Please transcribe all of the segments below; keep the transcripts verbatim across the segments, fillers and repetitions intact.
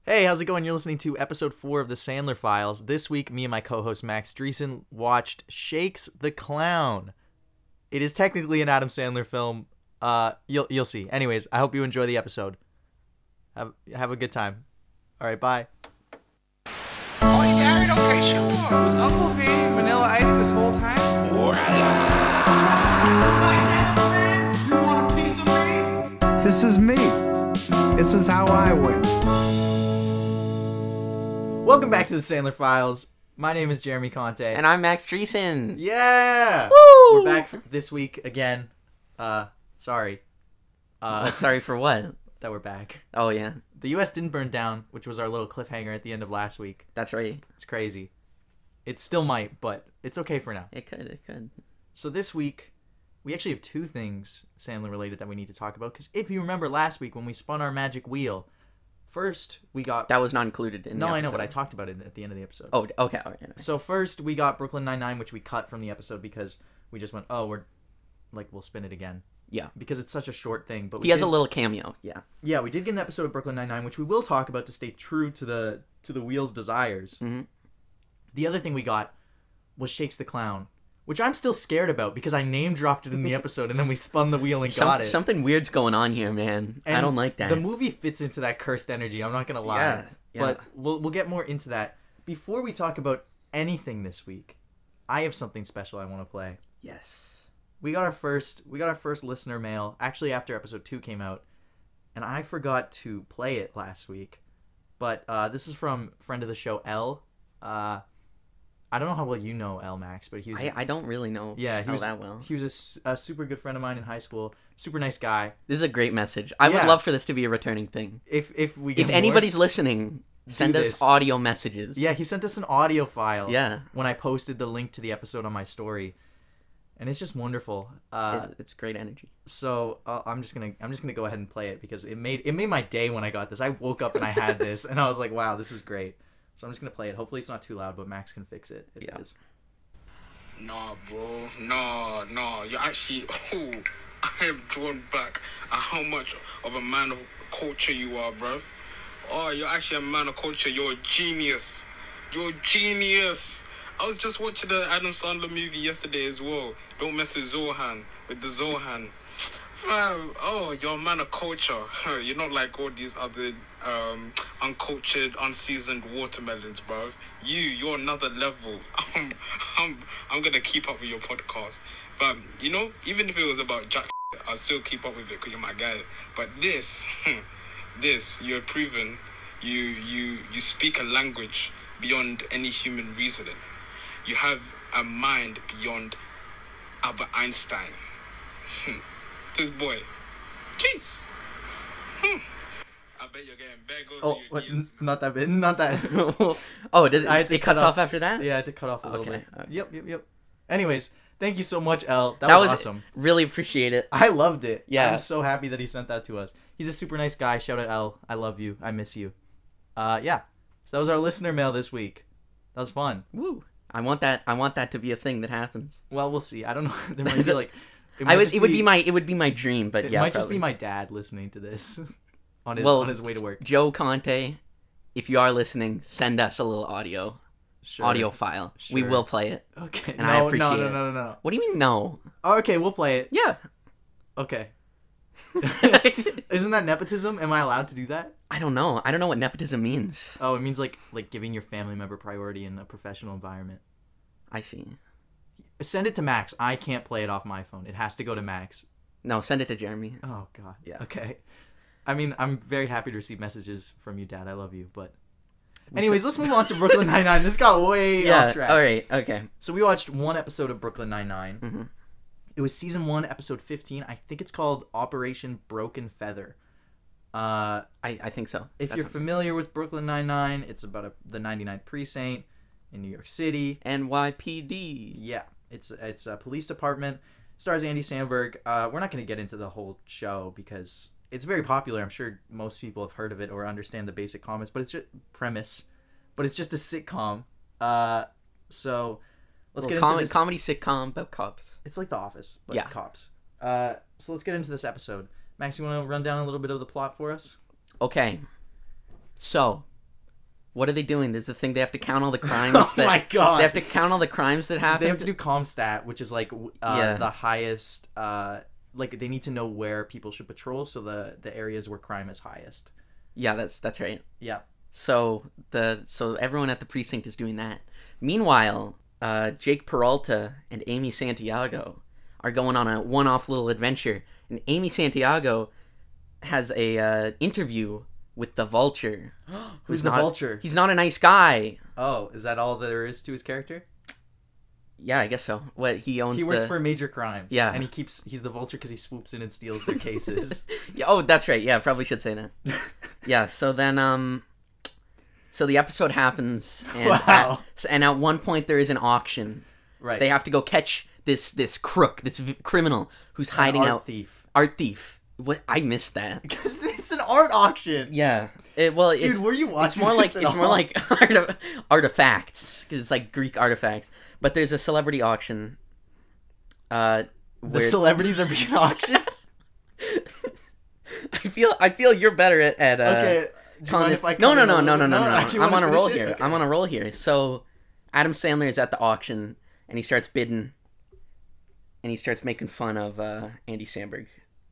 Hey, how's it going? You're listening to episode four of the Sandler Files. This week, me and my co-host Max Dreesen watched Shakes the Clown. It is technically an Adam Sandler film. Uh, you'll you'll see. Anyways, I hope you enjoy the episode. Have have a good time. All right, bye. Oh, you married? Okay, sure. Was Uncle V Vanilla Ice this whole time? You want a piece of me? This is me. This is how I win. Welcome back to the Sandler Files. My name is Jeremy Conte. And I'm Max Dreesen. Yeah! Woo! We're back this week again. Uh, sorry. Uh, Uh, sorry for what? that we're back. Oh, yeah. The U S didn't burn down, which was our little cliffhanger at the end of last week. That's right. It's crazy. It still might, but it's okay for now. It could, it could. So this week, we actually have two things Sandler related that we need to talk about. Because if you remember last week when we spun our magic wheel, first we got... That was not included in No, the I episode. know, but I talked about it at the end of the episode. Oh, okay. All right. Anyway. So first we got Brooklyn Nine-Nine, which we cut from the episode because we just went, oh, we're... Like, we'll spin it again. Yeah. Because it's such a short thing. But we He has did, a little cameo. Yeah. Yeah, we did get an episode of Brooklyn Nine-Nine, which we will talk about to stay true to the to the wheel's desires. Mm-hmm. The other thing we got was Shakes the Clown, which I'm still scared about because I name-dropped it in the episode and then we spun the wheel and Some, got it. Something weird's going on here, man. And I don't like that. The movie fits into that cursed energy, I'm not going to lie. Yeah, yeah. But we'll we'll get more into that. Before we talk about anything this week, I have something special I want to play. Yes. We got our first we got our first listener mail actually after episode two came out, and I forgot to play it last week. But uh, this is from friend of the show L. Uh, I don't know how well you know L, Max, but he was I, I don't really know yeah he how was that well. he was a s- a, super good friend of mine in high school, super nice guy. This is a great message. I Yeah. would love for this to be a returning thing. If if we get If more- anybody's listening, send us this. audio messages. yeah, he sent us an audio file. Yeah. When I posted the link to the episode on my story, and it's just wonderful. Uh, It, it's great energy. So uh, I'm just gonna I'm just gonna go ahead and play it because it made it made my day when I got this. I woke up and I had this and I was like, wow, this is great. So I'm just gonna play it. Hopefully it's not too loud, but Max can fix it if Yeah. it is. Nah, bro. Nah, nah. You're actually. Oh, I am drawn back at how much of a man of culture you are, bruv. Oh, you're actually a man of culture. You're a genius. You're a genius. I was just watching the Adam Sandler movie yesterday as well. Don't mess with Zohan. With the Zohan. Fam, oh, you're a man of culture. You're not like all these other um, uncultured, unseasoned watermelons, bruv. You, you're another level. I'm, I'm, I'm gonna keep up with your podcast. Fam, you know, even if it was about Jack, I'll still keep up with it because you're my guy. But this, this, you have proven you, you, you speak a language beyond any human reasoning. You have a mind beyond Albert Einstein. Hmm. This boy. Jeez. Hmm. I bet you're getting bagels Oh, in your what, ears. n- not that bit, not that. oh, does it, I had to it cuts cut off off- after that? Yeah, I had to cut off a little Okay, bit. okay. Yep, yep, yep. Anyways, thank you so much, L. That, That was, was awesome. Really appreciate it. I loved it. Yeah. I'm so happy that he sent that to us. He's a super nice guy. Shout out L. I love you. I miss you. Uh, yeah. So that was our listener mail this week. That was fun. Woo. I want that. I want that to be a thing that happens. Well, we'll see. I don't know. There might be like. It I might would. just It would be my. It would be my dream. But It yeah, might just probably. be my dad listening to this on his Well, on his way to work. Joe Conte. If you are listening, send us a little audio Sure. audio file. We Sure. will play it. Okay. and no, I appreciate no, no, it. no, no, no. What do you mean no? Okay, we'll play it. Yeah. Okay. Isn't that nepotism? Am I allowed to do that? I don't know. I don't know what nepotism means. Oh, it means like like giving your family member priority in a professional environment. I see. Send it to Max. I can't play it off my phone. It has to go to Max. No, send it to Jeremy. Oh God. Yeah. Okay. I mean, I'm very happy to receive messages from you, Dad. I love you. But, anyways, let's move on to Brooklyn Nine Nine. This got way Yeah. off track. All right. Okay. So we watched one episode of Brooklyn Nine Nine. Mm-hmm. It was season one, episode fifteen. I think it's called Operation Broken Feather. Uh, I, I think so. if That's you're what- familiar with Brooklyn Nine Nine, it's about a, the ninety-ninth precinct in New York City. N Y P D. Yeah, it's it's a police department. Stars Andy Samberg. Uh, we're not going to get into the whole show because it's very popular. I'm sure most people have heard of it or understand the basic comments, but it's just premise. But it's just a sitcom. Uh, so let's Well, get com- into this. comedy sitcom about cops. It's like The Office, but Yeah. cops. Uh, so let's get into this episode. Max, you want to run down a little bit of the plot for us? Okay. So, What are they doing? There's the thing they have to count all the crimes. Oh that, my God. They have to count all the crimes that happen. They have to do ComStat, which is like w- uh, Yeah. the highest. Uh, like they need to know where people should patrol, so the the areas where crime is highest. Yeah, that's that's right. Yeah. So the so everyone at the precinct is doing that. Meanwhile, uh, Jake Peralta and Amy Santiago are going on a one-off little adventure, and Amy Santiago has a uh, interview with the Vulture. Who's the not- Vulture? He's not a nice guy. Oh, is that all there is to his character? Yeah, I guess so. What he owns? He works the... for major crimes. Yeah. and he keeps he's the Vulture because he swoops in and steals their cases. Yeah, oh, that's right. Yeah, probably should say that. Yeah. So then, um, so the episode happens, and Wow. at, and at one point there is an auction. Right. They have to go catch this this crook, this v- criminal who's hiding art out. thief. Art thief. What? I missed that. Because it's an art auction. Yeah. It, well, Dude, it's, were you watching It's more like this at it's more all? like art, artifacts because it's like Greek artifacts. But there's a celebrity auction. Uh, The where celebrities are being auctioned. I feel I feel you're better at at uh, Okay. Do you telling mind this- if I cut no, no, in a no, little no, no, bit? no, no, I no. actually I'm wanna on a roll finish it. here. Okay. I'm on a roll here. So, Adam Sandler is at the auction, and he starts bidding, and he starts making fun of uh, Andy Samberg.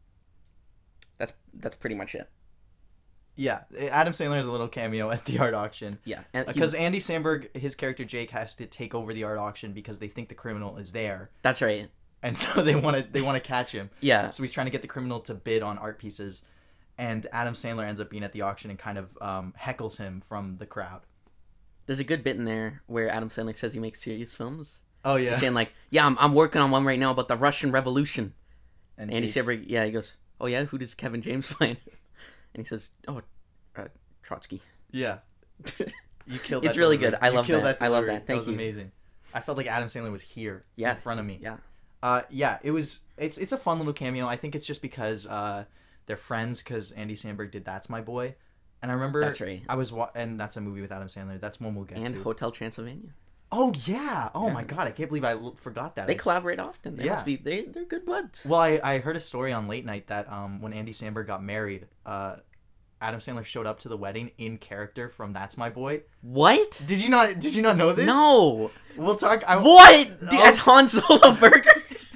That's that's pretty much it. Yeah, Adam Sandler has a little cameo at the art auction. Yeah, and he- Because Andy Samberg, his character Jake, has to take over the art auction because they think the criminal is there, that's right. and so they want to they want to catch him. Yeah, So he's trying to get the criminal to bid on art pieces, and Adam Sandler ends up being at the auction and kind of um, heckles him from the crowd. there's a good bit in there where Adam Sandler says he makes serious films. Oh yeah, He's saying like, "Yeah, I'm I'm working on one right now about the Russian Revolution." and Andy Jake's- Samberg, yeah, he goes, "Oh yeah, who does Kevin James play?" And he says, "Oh, uh, Trotsky." Yeah, you killed. It's that really delivery. good. I You love killed that. I love delivery. that. Thank was you. amazing. I felt like Adam Sandler was here, Yeah. in front of me. Yeah. Uh, yeah, it was. It's it's a fun little cameo. I think it's just because uh, they're friends. Because Andy Samberg did That's My Boy, and I remember That's right. I was wa- and that's a movie with Adam Sandler. That's one we'll get And to. Hotel Transylvania. Oh yeah. Oh Yeah. my god, I can't believe I l- forgot that. They I s- collaborate often. They Yeah. must be they they're good buds. Well, I, I heard a story on late night that um when Andy Samberg got married, uh, Adam Sandler showed up to the wedding in character from That's My Boy. What? Did you not? Did you not know this? No. We'll talk. I, What? Dude, Oh. That's Han Solo Burger.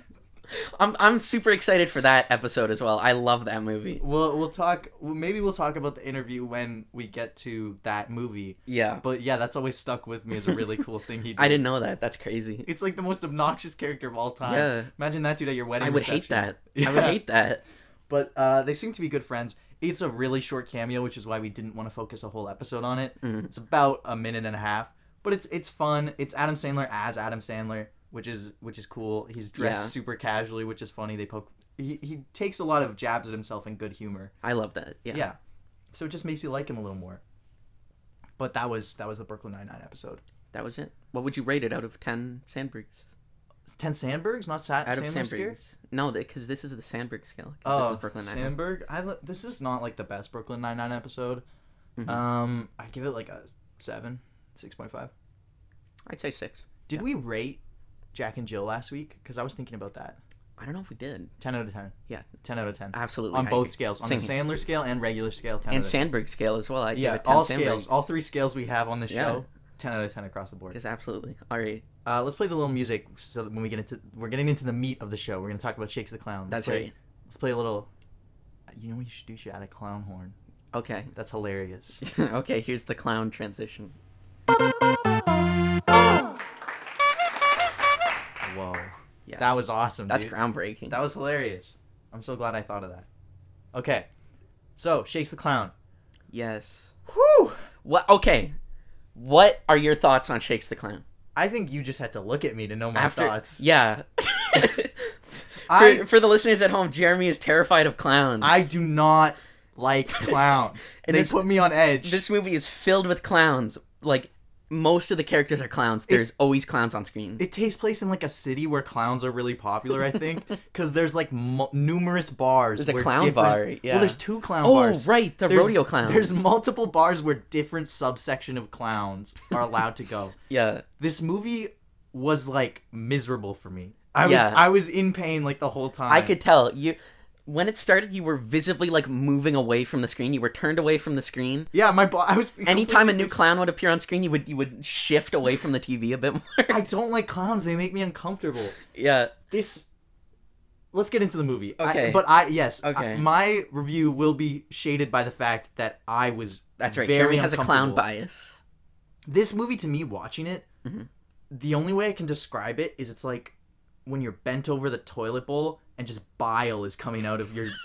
I'm I'm super excited for that episode as well. I love that movie. We'll we'll talk. Maybe we'll talk about the interview when we get to that movie. Yeah. But yeah, that's always stuck with me as a really cool thing he did. I didn't know that. That's crazy. It's like the most obnoxious character of all time. Yeah. Imagine that dude at your wedding. I would hate reception. that. I would Yeah. hate that. But uh, they seem to be good friends. It's a really short cameo, which is why we didn't want to focus a whole episode on it. Mhm. It's about a minute and a half, but it's it's fun. It's Adam Sandler as Adam Sandler, which is which is cool. He's dressed Yeah. super casually, which is funny. They poke. He he takes a lot of jabs at himself in good humor. I love that. Yeah. Yeah. So it just makes you like him a little more. But that was that was the Brooklyn Nine-Nine episode. That was it. What would you rate it out of ten Sandbergs? ten Sandbergs, not Sa- Out of Sandler scale? Sandbergs? No, because this is the Sandberg scale. 'cause Oh, this is Brooklyn Nine-Nine. Sandberg. I li- this is not like the best Brooklyn Nine-Nine episode. Mhm. Um, I give it like a seven, six point five. I'd say six. Did Yeah. we rate Jack and Jill last week? Because I was thinking about that. I don't know if we did. ten out of ten. Yeah. ten out of ten. Absolutely. On I both agree. scales, on Same the here. Sandler scale and regular scale. ten And out of ten. Sandberg scale as well. I'd Yeah, give it ten all Sandbergs. scales, all three scales we have on the Yeah. show. ten out of ten across the board. Just absolutely. All right. Uh, let's play the little music so that when we get into we're getting into the meat of the show. We're gonna talk about Shakes the Clown. Let's That's play, right. Let's play a little. You know what you should do? You should add a clown horn. Okay. That's hilarious. Okay, here's the clown transition. Whoa. Yeah. That was awesome. That's dude. groundbreaking. That was hilarious. I'm so glad I thought of that. Okay. So, Shakes the Clown. Yes. Whew! What? Okay. What are your thoughts on Shakes the Clown? I think you just had to look at me to know my After, thoughts. Yeah. I- for, for the listeners at home, Jeremy is terrified of clowns. I do not like clowns. And they this- put me on edge. This movie is filled with clowns. Like, most of the characters are clowns. There's always clowns on screen. It takes place in like a city where clowns are really popular, I think, because there's like mo- numerous bars. There's a where clown different- bar, yeah. Well, there's two clown Oh, bars. right, the There's- rodeo clowns. There's multiple bars where different subsection of clowns are allowed to go. Yeah. This movie was like miserable for me. I was Yeah. I was in pain like the whole time. I could tell. You when it started, you were visibly like moving away from the screen. You were turned away from the screen. Yeah, my bo- I was. Anytime a new completely- clown would appear on screen, you would you would shift away from the T V a bit more. I don't like clowns. They make me uncomfortable. yeah. This. Let's get into the movie. Okay. I, but I yes. Okay. I- my review will be shaded by the fact that I was. That's right. Very Jeremy has a clown uncomfortable. bias. This movie, to me, watching it, Mm-hmm. the only way I can describe it is it's like when you're bent over the toilet bowl and just bile is coming out of your.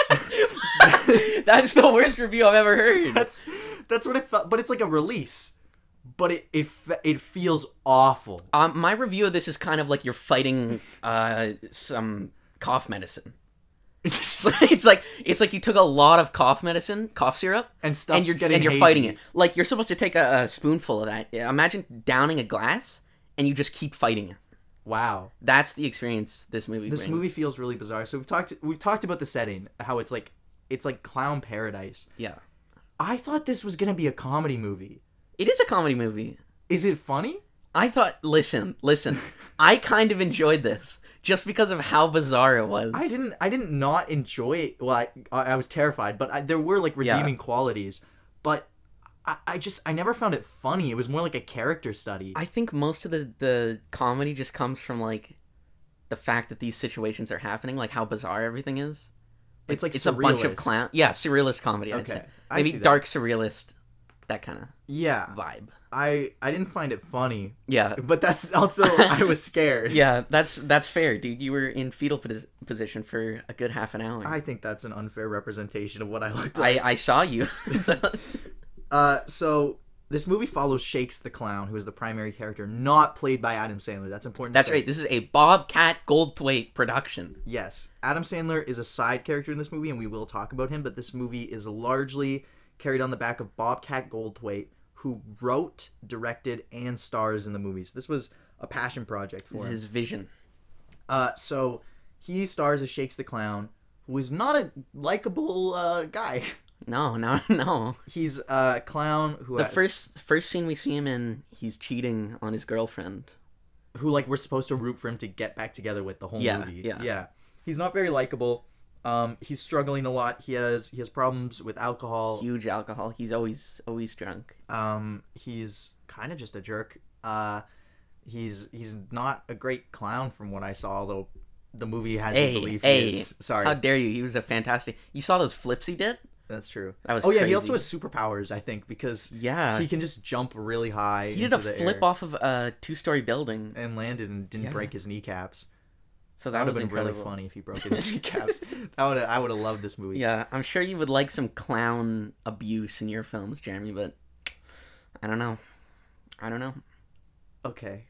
That's the worst review I've ever heard. that's that's what it felt. But it's like a release. But it it fe- it feels awful. Um, my review of this is kind of like you're fighting uh some cough medicine. it's like it's like you took a lot of cough medicine, cough syrup, And stuff's and you're getting and you're hazy. fighting it. Like you're supposed to take a, a spoonful of that. Yeah, imagine downing a glass and you just keep fighting it. Wow. That's the experience this movie This brings. movie feels really bizarre. So we've talked we've talked about the setting, how it's like it's like clown paradise. Yeah. I thought this was gonna be a comedy movie. It is a comedy movie. Is it funny? I thought listen, listen. I kind of enjoyed this just because of how bizarre it was. I didn't I didn't not enjoy it. Well, I I was terrified, but I, there were like redeeming Yeah. qualities. But I, I just I never found it funny. It was more like a character study. I think most of the, the comedy just comes from like the fact that these situations are happening, like how bizarre everything is. it's like It's a bunch of surrealist. clown. Yeah, surrealist comedy. I'd Okay, say. I Maybe see that. dark surrealist, that kind of Yeah, vibe. I I didn't find it funny, Yeah, but that's also I was scared. yeah, that's that's fair, dude. You were in fetal pos- position for a good half an hour. I think that's an unfair representation of what I looked like. I, I saw you. Uh, so this movie follows Shakes the Clown, who is the primary character, not played by Adam Sandler. That's important. That's to say. right. This is a Bobcat Goldthwait production. Yes, Adam Sandler is a side character in this movie, and we will talk about him. But this movie is largely carried on the back of Bobcat Goldthwait, who wrote, directed, and stars in the movies. This was a passion project for This is him. his vision. Uh, so he stars as Shakes the Clown, who is not a likable uh, guy. No, no, no. He's a clown who The has, first first scene we see him in, he's cheating on his girlfriend. who like we're supposed to root for him to get back together with the whole Yeah, movie. yeah. yeah. He's not very likable. Um, he's struggling a lot. He has he has problems with alcohol. Huge alcohol. He's always always drunk. Um, he's kind of just a jerk. Uh, he's he's not a great clown from what I saw, although the movie has Hey, you believe hey, he is. Sorry, How dare you? He was a fantastic. You saw those flips he did? that's true. That was oh yeah, he crazy. also has superpowers, I think, because Yeah. he can just jump really high. He did into a the flip air off of a two-story building. and landed and didn't Yeah. break his kneecaps. So That that, would was have been incredible. really funny if he broke his kneecaps. That would I would have loved this movie. Yeah, I'm sure you would like some clown abuse in your films, Jeremy, but I don't know. I don't know. Okay.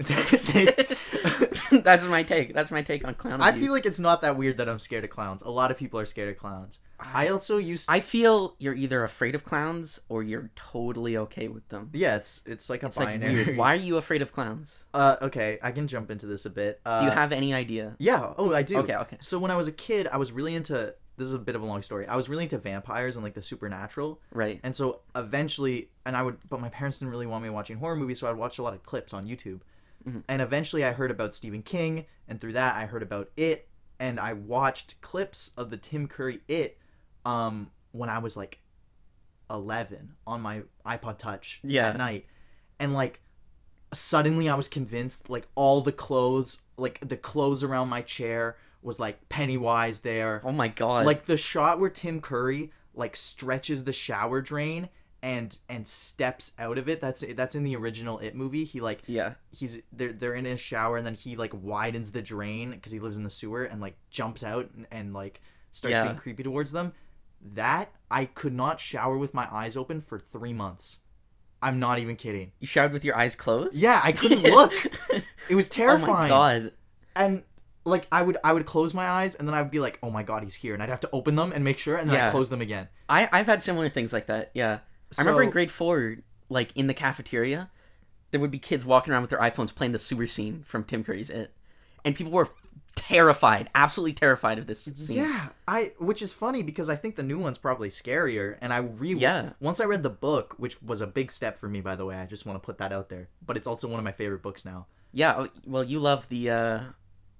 That's my take. That's my take on clown I abuse. feel like it's not that weird that I'm scared of clowns. A lot of people are scared of clowns. I also used I feel you're either afraid of clowns or you're totally okay with them. yeah, it's it's like a It's like binary. weird. Why are you afraid of clowns? Uh, okay, I can jump into this a bit. Uh, Do you have any idea? Yeah. Oh, I do. Okay, okay. So when I was a kid, I was really into. This is a bit of a long story. I was really into vampires and like the supernatural. Right. And so eventually, and I would, but my parents didn't really want me watching horror movies, so I'd watch a lot of clips on YouTube. Mm-hmm. And eventually, I heard about Stephen King, and through that, I heard about It, and I watched clips of the Tim Curry It, um, when I was like eleven on my iPod Touch Yeah. at night, and like suddenly I was convinced like all the clothes, like the clothes around my chair was like Pennywise there. Oh my god. Like the shot where Tim Curry like stretches the shower drain and and steps out of it. That's that's in the original It movie. He like yeah. he's they're they're in his shower and then he like widens the drain because he lives in the sewer and like jumps out and, and like starts Yeah. being creepy towards them. That I could not shower with my eyes open for three months. I'm not even kidding. You showered with your eyes closed? Yeah, I couldn't look. It was Oh terrifying. my god. And like I would I would close my eyes and then I'd be like, oh my god, he's here, and I'd have to open them and make sure, and then Yeah. I'd close them again. I I've had similar things like that. Yeah. I remember in So- grade four, like in the cafeteria, there would be kids walking around with their iPhones playing the sewer scene from Tim Curry's It, and people were terrified, absolutely terrified of this scene. Yeah, I which is funny because I think the new one's probably scarier, and I re Yeah. once I read the book, which was a big step for me, by the way. I just want to put that out there, but it's also one of my favorite books now. Yeah. oh, Well, you love the uh,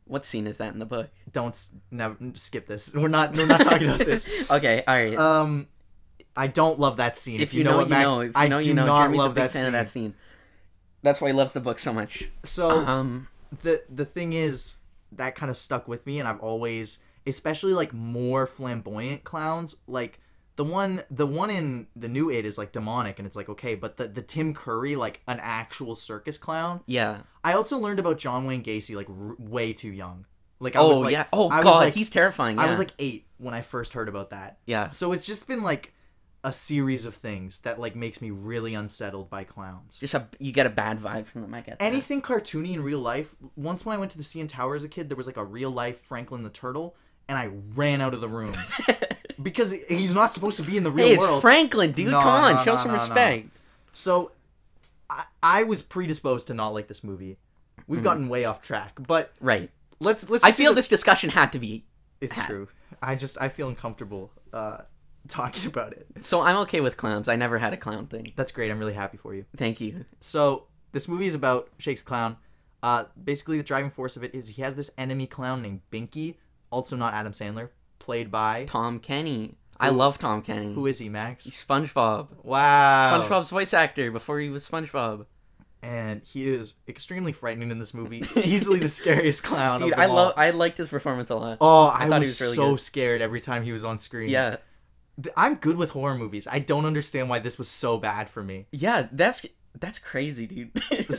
What scene is that in the book? Don't s- never skip this. We're not we're not talking about this. Okay, all right. Um, I don't love that scene. if you know, what, you Max, know. If you I know, do you know. not Jeremy's love a big that fan scene. of that scene. That's why he loves the book so much. So Um, the the thing is that kind of stuck with me, and I've always, especially like more flamboyant clowns, like the one the one in the new It is like demonic, and it's like okay, but the the Tim Curry, like an actual circus clown. yeah. I also learned about John Wayne Gacy like r- way too young. Like I Oh was like, yeah. Oh I was god, like, he's terrifying. I yeah. was like eight when I first heard about that. yeah. So it's just been like a series of things that like makes me really unsettled by clowns. Just a you get a bad vibe from them. I get that. Anything cartoony in real life. Once when I went to the C N Tower as a kid, there was like a real life Franklin the Turtle, and I ran out of the room because he's not supposed to be in the real Hey, it's world. Franklin, dude. No, Come on, no, show no, some no, no. respect. So I, I was predisposed to not like this movie. We've gotten way off track, but Right. let's let's. I just do feel the- this discussion had to be. It's had. true. I just I feel uncomfortable uh, talking about it. So I'm okay with clowns. I never had a clown thing. That's great. I'm really happy for you. Thank you. So this movie is about Shakes the Clown. Uh, basically, the driving force of it is he has this enemy clown named Binky, also not Adam Sandler, played by Tom Kenny. I love Tom Kenny. who is he, Max? He's SpongeBob. Wow. SpongeBob's voice actor before he was SpongeBob. And he is extremely frightening in this movie. Easily the scariest clown. Dude, of them I love. all. I liked his performance a lot. Oh, I, thought was, he was really so good. scared every time he was on screen. Yeah, Th- I'm good with horror movies. I don't understand why this was so bad for me. yeah. That's that's crazy, dude.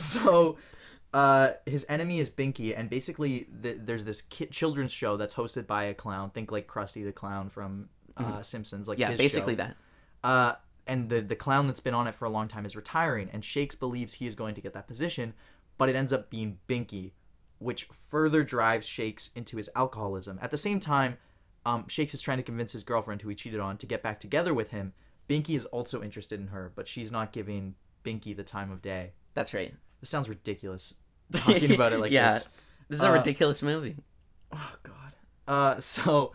So, uh, his enemy is Binky, and basically th- there's this kid- children's show that's hosted by a clown. Think like Krusty the Clown from uh, Simpsons. Like yeah, his basically show. that. Uh, and the the clown that's been on it for a long time is retiring, and Shakes believes he is going to get that position, but it ends up being Binky, which further drives Shakes into his alcoholism. At the same time, um, Shakes is trying to convince his girlfriend, who he cheated on, to get back together with him. Binky is also interested in her, but she's not giving Binky the time of day. That's right. This sounds ridiculous, talking about it like yeah, this. this is a Uh, ridiculous movie. Oh god. Uh, so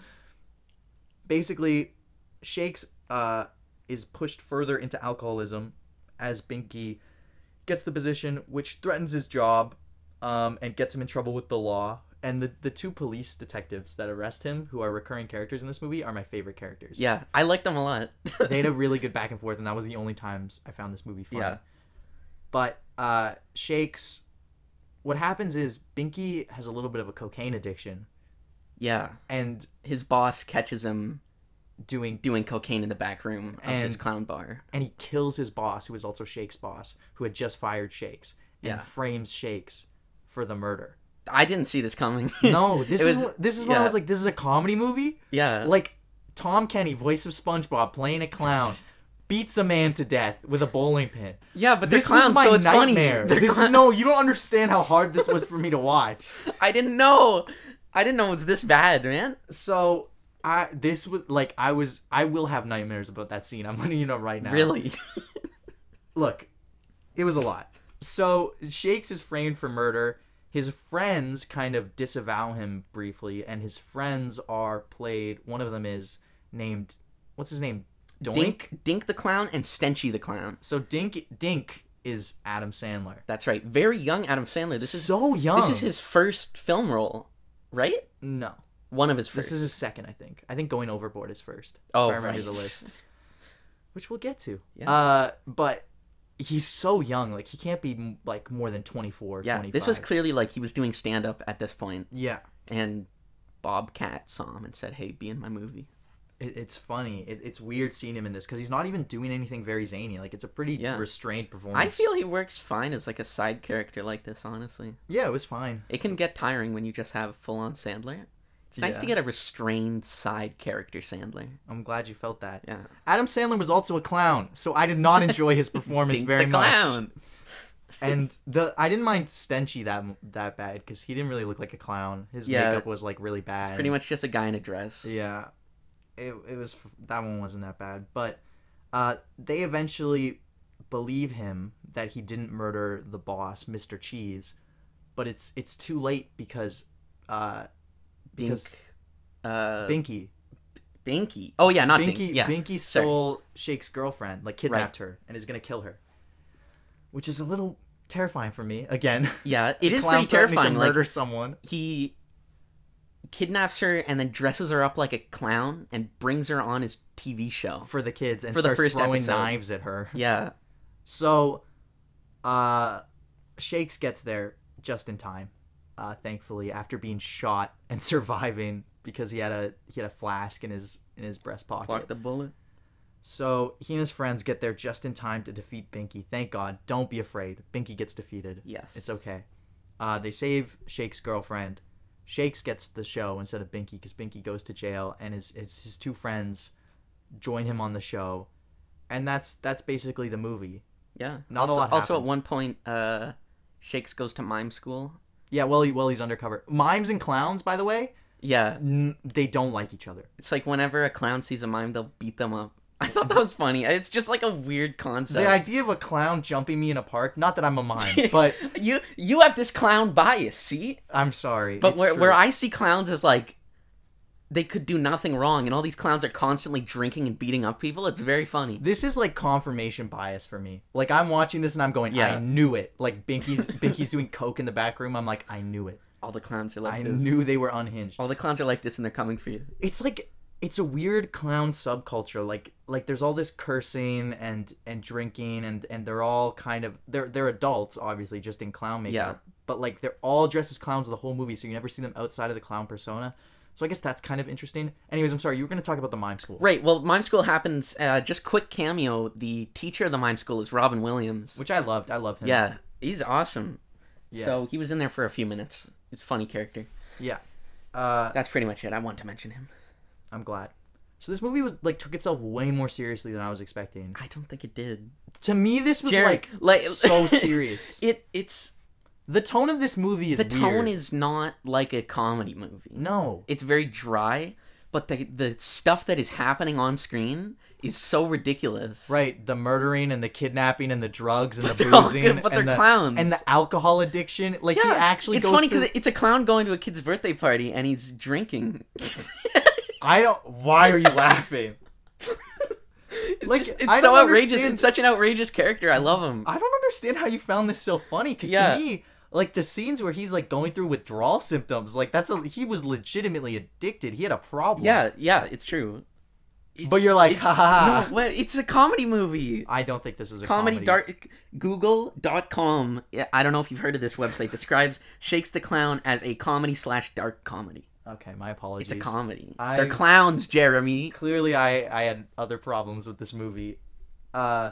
basically, Shakes uh is pushed further into alcoholism as Binky gets the position, which threatens his job, um, and gets him in trouble with the law. And the the two police detectives that arrest him, who are recurring characters in this movie, are my favorite characters. Yeah, I like them a lot. They had a really good back and forth, and that was the only times I found this movie funny. Yeah. But uh, Shakes, what happens is Binky has a little bit of a cocaine addiction, yeah, and his boss catches him doing doing cocaine in the back room of his And- clown bar. and he kills his boss, who is also Shakes' boss, who had just fired Shakes, and Yeah. frames Shakes for the murder. I didn't see this coming. No, this It is was- what, this is when I yeah. was like, this is a comedy movie. yeah, Like Tom Kenny, voice of SpongeBob, playing a clown, beats a man to death with a bowling pin. yeah, but they're This was clowns, my so it's nightmare. funny. They're This, clown- no, you don't understand how hard this was for me to watch. I didn't know. I didn't know it was this bad, man. So I this was like I was I will have nightmares about that scene. I'm letting you know right now. Really? Look, it was a lot. So Shakes is framed for murder. His friends kind of disavow him briefly, and his friends are played. One of them is named what's his name? Doink. Dink, Dink the clown and Stenchy the clown. So Dink Dink is Adam Sandler. That's right. Very young Adam Sandler. This is so young. This is his first film role, right? no. One of his first. This is his second, I think. I think Going Overboard is first. Oh, if I remember right. the list, which we'll get to. Yeah. Uh, but he's so young. Like he can't be m- like more than twenty-four, yeah, twenty-five. this was clearly like he was doing stand up at this point, Yeah. and Bobcat saw him and said, "Hey, be in my movie." It, it's funny. It, it's weird seeing him in this because he's not even doing anything very zany. Like it's a pretty Yeah. restrained performance. I feel he works fine as like a side character like this. Honestly, Yeah, it was fine. it can get tiring when you just have full on Sandler. It's nice to Yeah. get a restrained side character Sandler. I'm glad you felt that. Yeah. Adam Sandler was also a clown, so I did not enjoy his performance Dink very the much. clown. And the I didn't mind Stenchy that that bad because he didn't really look like a clown. His Yeah. makeup was like really bad. It's pretty much just a guy in a dress. Yeah, it it was that one wasn't that bad, but uh, they eventually believe him that he didn't murder the boss, Mister Cheese, but it's it's too late because uh, Dink, because uh, Binky Binky. Oh yeah, not Binky Dink. Yeah. Binky Sorry. stole Shake's girlfriend, like kidnapped her, and is gonna kill her, which is a little terrifying for me. Again, Yeah, it is Clown pretty threatening terrifying. to Like murder someone. he kidnaps her and then dresses her up like a clown and brings her on his T V show. For the kids and For the starts first throwing episode. knives at her. Yeah. So, uh, Shakes gets there just in time, uh, thankfully, after being shot and surviving because he had a he had a flask in his in his breast pocket. Block the bullet. So he and his friends get there just in time to defeat Binky. Thank God. Don't be afraid. Binky gets defeated. Yes. It's okay. Uh, they save Shakes' girlfriend. Shakes gets the show instead of Binky because Binky goes to jail, and his, his his two friends join him on the show, and that's that's basically the movie. Yeah. Not also, a lot also at happens. one point, uh, Shakes goes to mime school. Yeah, well, he, well, he's undercover. Mimes and clowns, by the way, Yeah. n- they don't like each other. It's like whenever a clown sees a mime, they'll beat them up. I thought that was funny. It's just like a weird concept. The idea of a clown jumping me in a park, not that I'm a mime, but you you have this clown bias, see? I'm sorry. But it's where true. where I see clowns as like they could do nothing wrong, and all these clowns are constantly drinking and beating up people. It's very funny. This is like confirmation bias for me. Like I'm watching this and I'm going, Yeah. I knew it. Like Binky's Binky's doing coke in the back room. I'm like, I knew it. All the clowns are like I this. knew they were unhinged. All the clowns are like this, and they're coming for you. It's like it's a weird clown subculture. Like like there's all this cursing and and drinking and and they're all kind of they're they're adults obviously just in clown makeup. Yeah. But like they're all dressed as clowns the whole movie, so you never see them outside of the clown persona. So I guess that's kind of interesting. Anyways, I'm sorry, you were going to talk about the mime school. Right. Well, mime school happens. Uh, just quick cameo. The teacher of the mime school is Robin Williams. Which I loved. I love him. Yeah, he's awesome. Yeah. So he was in there for a few minutes. He's a funny character. Yeah. Uh, That's pretty much it. I want to mention him. I'm glad. So this movie was like took itself way more seriously than I was expecting. I don't think it did. To me, this was Jared, like, like- so serious. It it's The tone of this movie is the tone weird. is not like a comedy movie. no. It's very dry, but the the stuff that is happening on screen is so ridiculous. Right, the murdering and the kidnapping and the drugs and But the they're all boozing, good, but and they're the, clowns. and the alcohol addiction. Like he Yeah, actually it's goes funny through. because it's a clown going to a kid's birthday party and he's drinking. I don't. Why are you laughing? It's Like, just- it's I so don't outrageous. understand- It's such an outrageous character. I love him. I don't understand how you found this so funny. Because Yeah. to me, like the scenes where he's like going through withdrawal symptoms, like that's a he was legitimately addicted. He had a problem. Yeah, yeah, it's true. It's- But you're like, it's- ha ha ha. No, what? It's a comedy movie. I don't think this is a Comedy, comedy. dark Google dot com. Yeah, I don't know if you've heard of this website. Describes Shakes the Clown as a comedy slash dark comedy. Okay, my apologies. It's a comedy. I- They're clowns, Jeremy. Clearly, I I had other problems with this movie. Uh,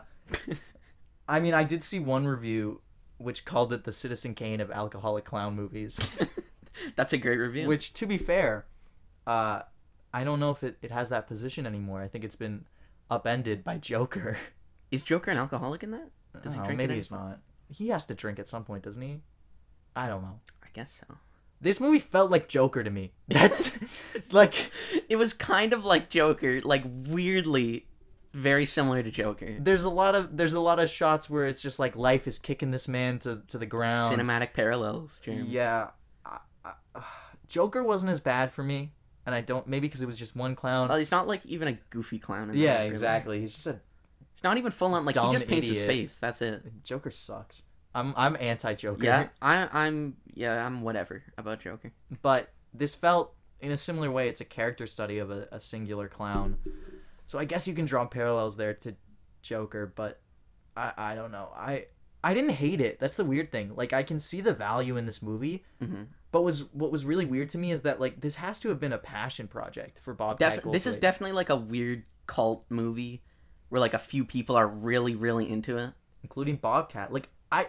I mean, I did see one review which called it the Citizen Kane of alcoholic clown movies. That's a great review. Which, to be fair, uh, I don't know if it, it has that position anymore. I think it's been upended by Joker. Is Joker an alcoholic in that? Does he Oh, drink? maybe it he's not. He has to drink at some point, doesn't he? I don't know. I guess so. This movie felt like Joker to me. That's like It was kind of like Joker, like weirdly very similar to Joker. there's a lot of there's a lot of shots where it's just like life is kicking this man to, to the ground. Cinematic parallels, Jeremy. Yeah, I, I, uh, Joker wasn't as bad for me, and I don't maybe because it was just one clown. Well, he's not like even a goofy clown. In yeah, that, really. exactly. He's just a It's not even full on. Like he Dumb just paints idiot. his face. That's it. Joker sucks. I'm I'm anti Joker. Yeah, I, I'm. Yeah, I'm whatever about Joker. But this felt in a similar way. It's a character study of a, a singular clown. So I guess you can draw parallels there to Joker, but I I don't know. I I didn't hate it. That's the weird thing. Like I can see the value in this movie, Mm-hmm. but was what was really weird to me is that like this has to have been a passion project for Bob. Def- this is definitely like a weird cult movie where like a few people are really, really into it. including Bobcat. Like I,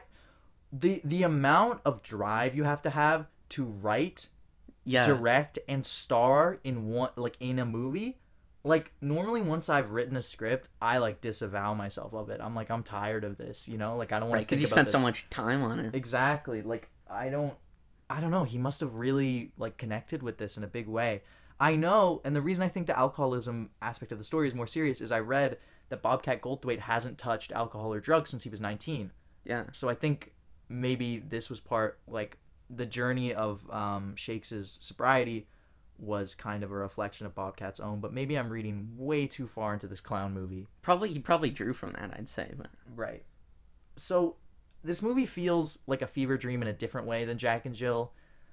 the the amount of drive you have to have to write, Yeah. direct, and star in one like in a movie. Like normally, once I've written a script, I like disavow myself of it. I'm like, I'm tired of this, you know. Like I don't want Right, to because think you about spent so this. much time on it. Exactly. Like I don't I don't know. He must have really like connected with this in a big way. I know, and the reason I think the alcoholism aspect of the story is more serious is I read that Bobcat Goldthwait hasn't touched alcohol or drugs since he was nineteen. Yeah. So I think maybe this was part like the journey of um Shakes's sobriety was kind of a reflection of Bobcat's own, but maybe I'm reading way too far into this clown movie. Probably he probably drew from that, I'd say, but Right. So this movie feels like a fever dream in a different way than Jack and Jill.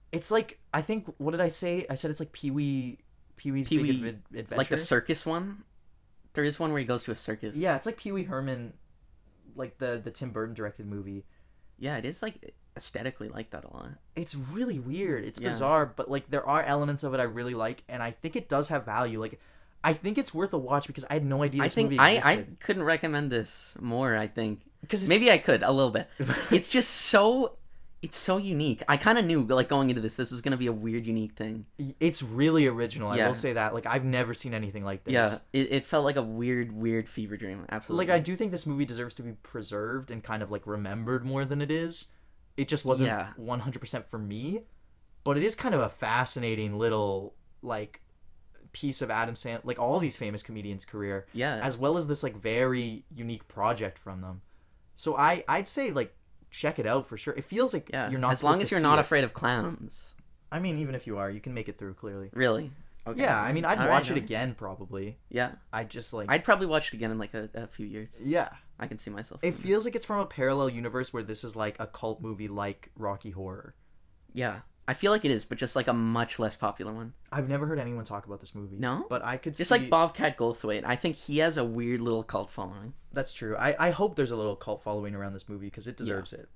It's like I think what did I say? I said it's like Pee Wee Pee Wee's Pee-wee, Big Adve- Adventure. Like the circus one. There is one where he goes to a circus. Yeah, it's like Pee Wee Herman, like the the Tim Burton directed movie. Yeah, it is like aesthetically like that a lot. It's really weird. It's Yeah. bizarre, but like there are elements of it I really like, and I think it does have value. Like, I think it's worth a watch because I had no idea I this think movie I, existed. I couldn't recommend this more. I think 'Cause it's- maybe I could a little bit. It's just so it's so unique. I kind of knew like going into this, this was gonna be a weird, unique thing. It's really original. I Yeah. will say that. Like, I've never seen anything like this. Yeah, it, it felt like a weird, weird fever dream. Absolutely. Like, I do think this movie deserves to be preserved and kind of like remembered more than it is. It just wasn't Yeah. one hundred percent for me, but it is kind of a fascinating little like piece of Adam Sandler, like all these famous comedians' career, Yeah. as well as this like very unique project from them. So I I'd say like check it out for sure. It feels like yeah. you're not as long supposed as to you're see not it. afraid of clowns. I mean, even if you are, you can make it through clearly. Really. Okay. Yeah, I mean, I'd All right, watch it all right. again probably. Yeah. I just like I'd probably watch it again in like a, a few years. yeah. I can see myself. It doing feels like it's from a parallel universe where this is like a cult movie like Rocky Horror. Yeah. I feel like it is, but just like a much less popular one. I've never heard anyone talk about this movie. No? But I could Just see... like Bobcat Goldthwait. I think he has a weird little cult following. That's true. I, I hope there's a little cult following around this movie because it deserves it.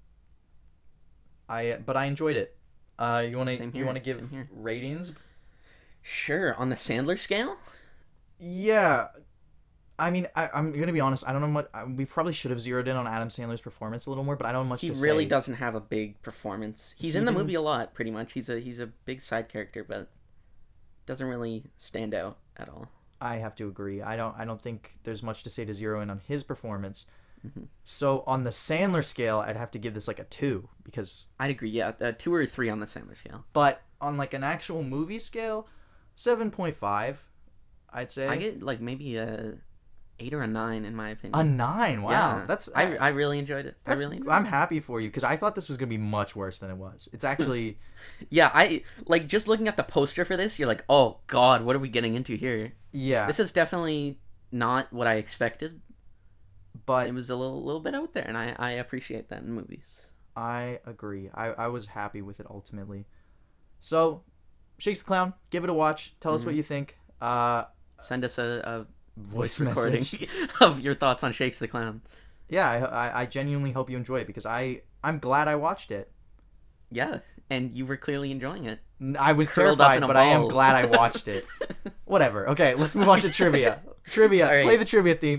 I But I enjoyed it. Uh, you want to Same you here, want to give same here. ratings? Sure. On the Sandler scale? Yeah. I mean, I, I'm going to be honest. I don't know much... I, we probably should have zeroed in on Adam Sandler's performance a little more, but I don't know much He to really say. doesn't have a big performance. He's He in the didn't- movie a lot, pretty much. He's a he's a big side character, but doesn't really stand out at all. I have to agree. I don't I don't think there's much to say to zero in on his performance. Mm-hmm. So on the Sandler scale, I'd have to give this like a two because I'd agree. Yeah, uh, two or three on the Sandler scale. but on like an actual movie scale, seven point five, I'd say. I get like maybe a eight or a nine in my opinion. a nine. Wow. Yeah, That's I I really enjoyed it. I that's really enjoyed I'm it. happy for you because I thought this was going to be much worse than it was. It's actually Yeah, I like just looking at the poster for this. You're like, oh god, what are we getting into here? yeah. This is definitely not what I expected. but It was a little little bit out there, and I I appreciate that in movies. I agree. I I was happy with it ultimately. So, Shakes the Clown, give it a watch. Tell Mm-hmm. us what you think. Uh Send us a, a voice voice recording message. of your thoughts on Shakes the Clown. Yeah, I, I I genuinely hope you enjoy it because I I'm glad I watched it. Yeah, and you were clearly enjoying it. N- I was Curled up terrified, in a but I am ball. glad I watched it. Whatever. Okay, let's move on to trivia. Trivia. All right. Play the trivia theme.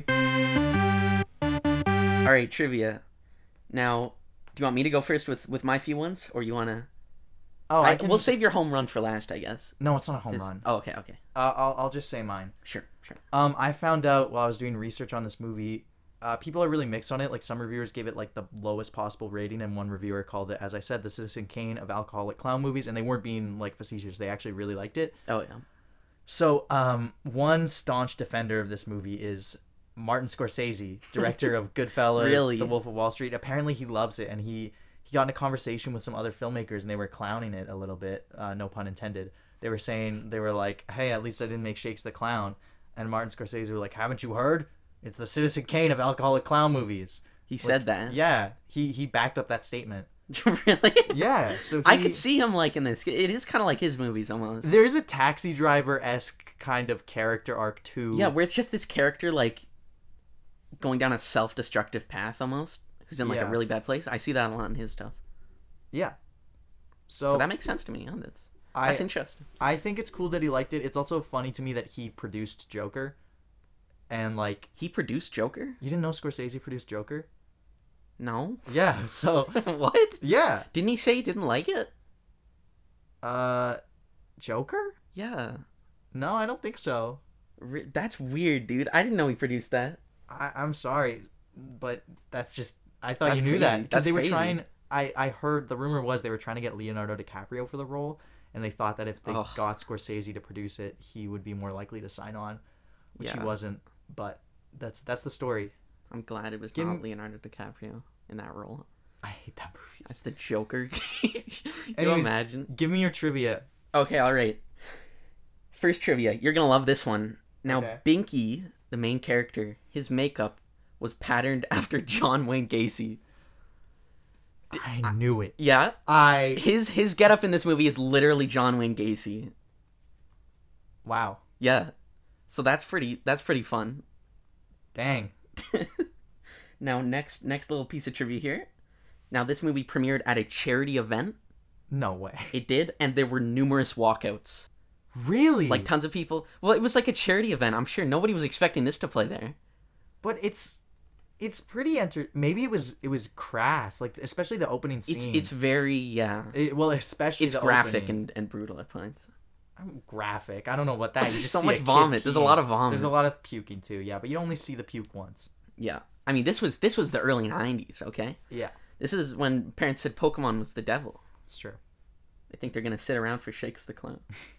All right, trivia. Now, do you want me to go first with, with my few ones, or you want to? Oh, I, I, can... We'll save your home run for last, I guess. No, it's not a home This- run. Oh, okay, okay, Uh, I'll I'll just say mine. sure, sure. Um, I found out while I was doing research on this movie, uh, people are really mixed on it. Like some reviewers gave it like the lowest possible rating, and one reviewer called it, as I said, the Citizen Kane of alcoholic clown movies, and they weren't being like facetious. They actually really liked it. Oh yeah. So, um, one staunch defender of this movie is Martin Scorsese, director of Goodfellas, Really? The Wolf of Wall Street. Apparently, he loves it, and he he got in a conversation with some other filmmakers, and they were clowning it a little bit. Uh, no pun intended. They were saying they were like, "Hey, at least I didn't make Shakes the Clown," and Martin Scorsese were like, "Haven't you heard? It's the Citizen Kane of alcoholic clown movies." He said that. Yeah, he he backed up that statement. Really? Yeah, so he, I could see him like in this. It is kind of like his movies almost. there is a Taxi Driver esque kind of character arc too. Yeah, where it's just this character like going down a self-destructive path almost, who's in like Yeah. a really bad place. I see that a lot in his stuff. yeah. So, So that makes sense to me. Yeah, that's I that's interesting. I think it's cool that he liked it. It's also funny to me that he produced Joker, and like He produced Joker? you didn't know Scorsese produced Joker. No. Yeah. So What? yeah. Didn't he say he didn't like it? Uh, Joker? Yeah. No, I don't think so. Re- That's weird, dude. I didn't know he produced that. I, I'm sorry, but that's just I thought That's you knew crazy. that because That's they were crazy. trying. I I heard the rumor was they were trying to get Leonardo DiCaprio for the role, and they thought that if they Ugh. got Scorsese to produce it, he would be more likely to sign on, which he Yeah. wasn't. But that's that's the story. I'm glad it was Give not him- Leonardo DiCaprio in that role. I hate that movie. That's the Joker. Can you Anyways, imagine? Give me your trivia. Okay, all right. First trivia. You're going to love this one. Now, Okay. Binky, the main character, his makeup was patterned after John Wayne Gacy. I knew it. Yeah. I His his getup in this movie is literally John Wayne Gacy. wow. Yeah. So that's pretty that's pretty fun. Dang. Now next next little piece of trivia here. Now this movie premiered at a charity event. No way. It did, and there were numerous walkouts. Really? Like tons of people. Well, it was like a charity event. I'm sure nobody was expecting this to play there. But it's it's pretty enter. Maybe it was it was crass. Like especially the opening scene. It's it's very yeah. It- well, especially It's the graphic opening. and, and brutal at points. I'm graphic. I don't know what that. You There's just so see much a kid vomit. There's a lot of peeing. vomit. There's a lot of puking too. Yeah, but you only see the puke once. Yeah. I mean, this was this was the early nineties. Okay. Yeah, This is when parents said Pokemon was the devil. it's true. I think they're gonna sit around for Shakes the Clown.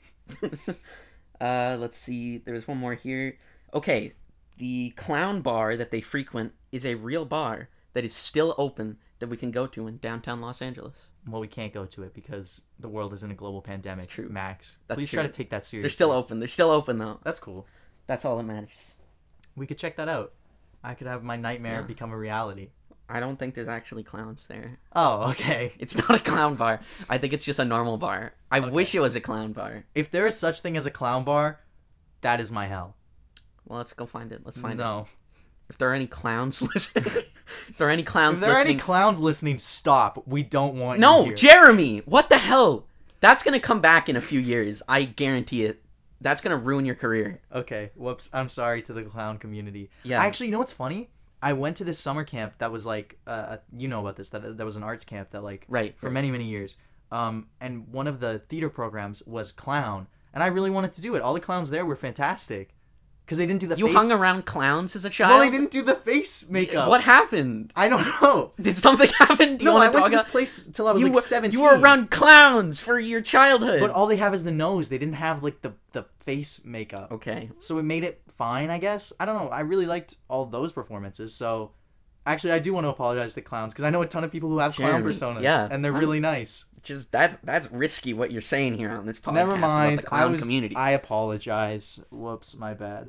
uh, let's see. There's one more here. Okay, the clown bar that they frequent is a real bar that is still open that we can go to in downtown Los Angeles. Well, we can't go to it because the world is in a global pandemic. That's true. Max. That's Please true. try to take that seriously. They're still open. They're still open though. That's cool. That's all that matters. We could check that out. I could have my nightmare Yeah. become a reality. I don't think there's actually clowns there. Oh, okay. It's not a clown bar. I think it's just a normal bar. I wish it was a clown bar. If there is such thing as a clown bar, that is my hell. Well, let's go find it. Let's find it. No. If there are any clowns listening, if there are any clowns If there are listening, any clowns listening, stop. We don't want you no, here. Jeremy, what the hell? That's gonna come back in a few years. I guarantee it. That's gonna ruin your career. Okay, whoops. I'm sorry to the clown community. Yeah. Actually, you know what's funny? I went to this summer camp that was like, uh, you know about this, that that was an arts camp that like, Right, for right. many, many years. Um, and one of the theater programs was clown. And I really wanted to do it. All the clowns there were fantastic. Because they didn't do the You face. hung around clowns as a child. Well, they didn't do the face makeup. What happened? I don't know. Did something happen? Do you No, I want went to to talk this place till I was you like were, seventeen. You were around clowns for your childhood. But all they have is the nose. They didn't have like the, the face makeup. Okay. So it made it fine, I guess. I don't know. I really liked all those performances. So actually, I do want to apologize to clowns because I know a ton of people who have clown Jeremy, personas. yeah, And they're I'm- really nice. Just that's that's risky what you're saying here on this podcast Never mind. about the clown I was, community. I apologize. Whoops, my bad.